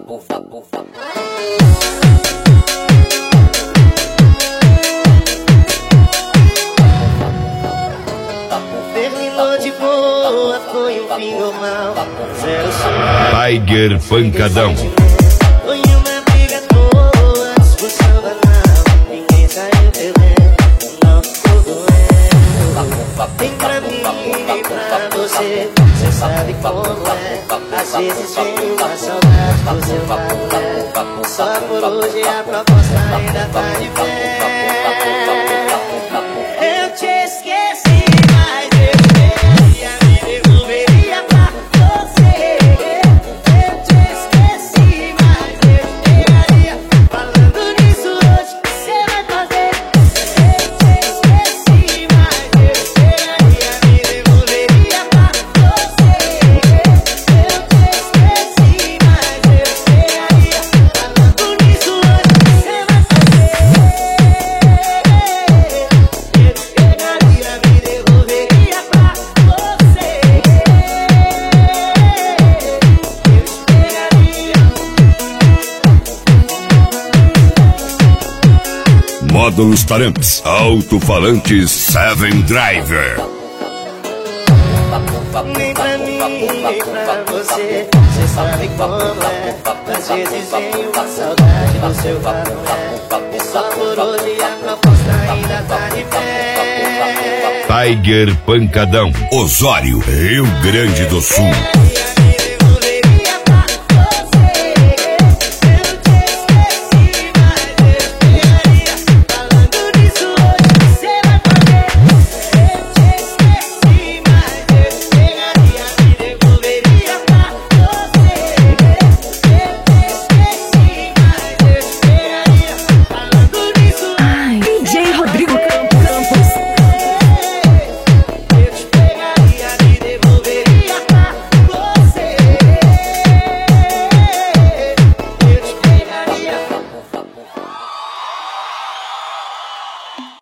Terminou de boa, foi um fim normal. Zero som. Tiger Pancadão. Foi uma briga à toa, discussão banal. Ninguém saiu perdendo, não ficou doendo. Vem pra mim, vem pra você, cê sabe como é. Às vezes vem uma saudade do seu lado, né? Só por hoje a proposta ainda tá de pé. Eu te esqueci, mas eu queria me devolveria pra você. Eu te esqueci, mas eu te pegaria. Falando nisso hoje, você vai fazer. Eu te esqueci, mas eu te pegaria. Me devolveria pra você. Eu te esqueci, mas eu te pegaria. Falando nisso hoje, você vai fazer. Eu te pegaria, me devolveria pra você. Eu te pegaria. Módulos Taramps. Alto-falantes 7 Driver. Nem pra mim, nem pra você, cê sabe como é. Às vezes vem uma saudade do seu lado, é. E só por hoje a proposta ainda tá de pé. Tiger Pancadão. Osório, Rio Grande do Sul.